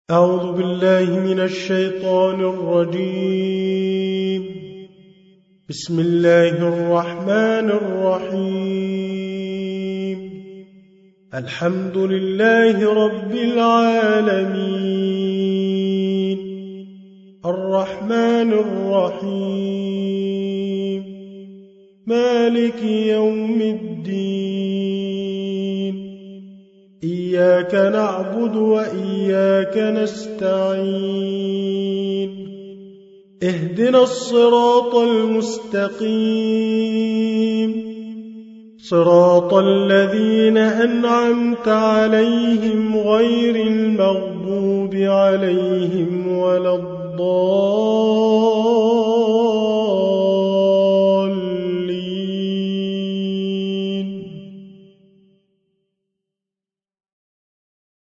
أعوذ بالله من الشيطان الرجيم. بسم الله الرحمن الرحيم. الحمد لله رب العالمين، الرحمن الرحيم، مالك يوم الدين. إياك نعبد وإياك نستعين. اهدنا الصراط المستقيم، صراط الذين أنعمت عليهم غير المغضوب عليهم ولا الضالين.